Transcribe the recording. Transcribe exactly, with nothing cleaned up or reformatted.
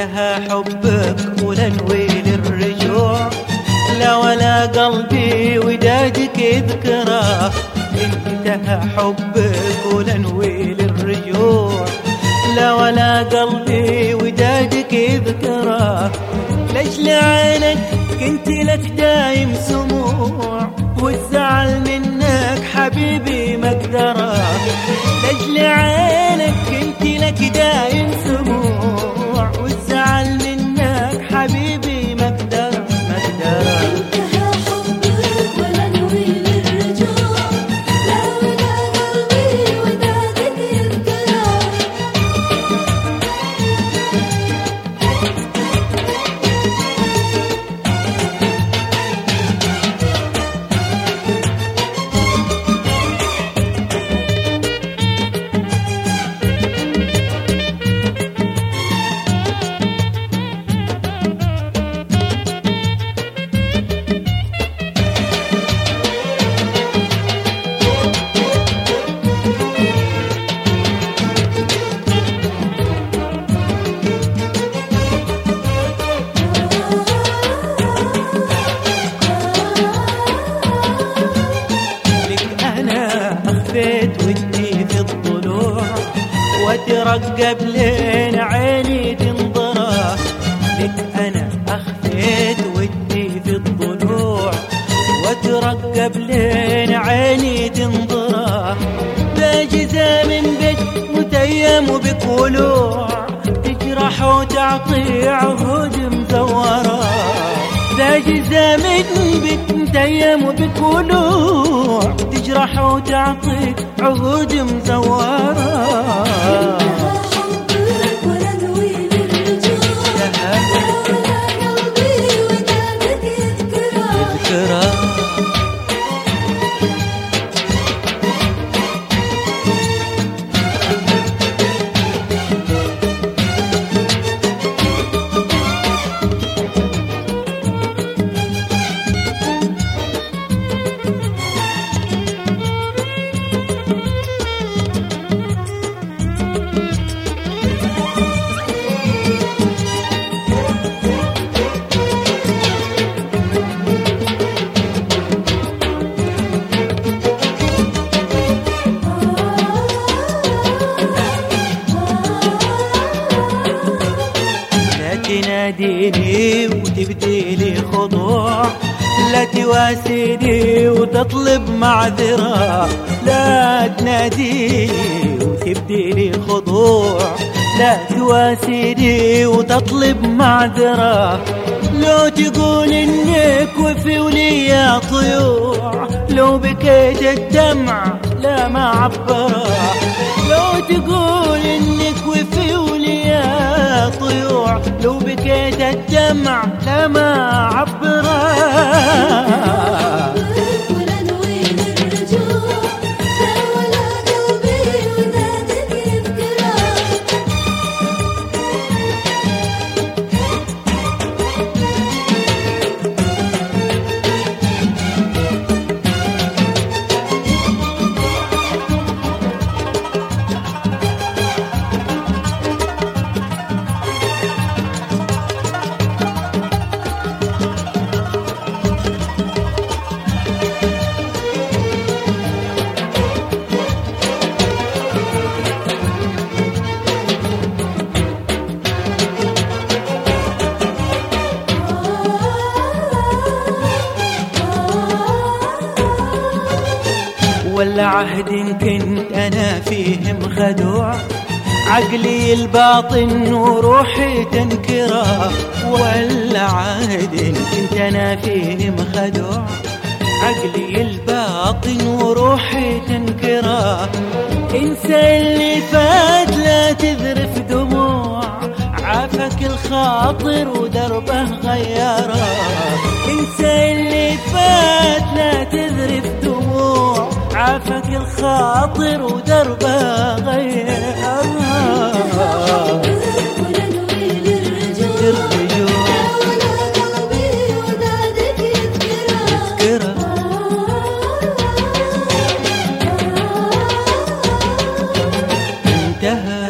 انتهى حبك ولا نوي للرجوع، لا ولا قلبي ودادك يذكره. انتهى حبك ولا نوي للرجوع، لا ولا قلبي ودادك يذكره. ليش لعينك كنت لك دايم سموع، والزعل منك حبيبي مقدره. ليش لعينك كنت لك دايم سموع، والزعل منك حبيبي مقدره مقدره. أخفيت ودي في الضلوع، واترقب لين عيني تنظره. لك أنا أخفيت ودي في الضلوع، واترقب لين عيني تنظره. باجزة من بيت متيم وبكولوع، تجرح وتعطي عهود مزورة. باجزة من بيت متيم وبكولوع، تجرح وتعطي عهود مزورة. تناديني وتبديلي خضوع، لا تواسيني وتطلب معذرة. لا تناديني وتبديلي خضوع، لا تواسيني وتطلب معذرة. لو تقول انك وفي ولي طيوع، لو بكيت الدمع لا ما عبره. لو تقول انك وفي ولي طيوع، لو بكيت الدمع لا ما عبره. ولا عهد كنت أنا فيه مخدوع، عقلي الباطن وروحي تنكره. ولا عهد كنت أنا فيه مخدوع، عقلي الباطن وروحي تنكره. انسى اللي فات لا تذرف دموع، عافك الخاطر ودربه غيره. انسى اللي فات لا تذرف دموع، عافك الخاطر ودربه غيره. انتهى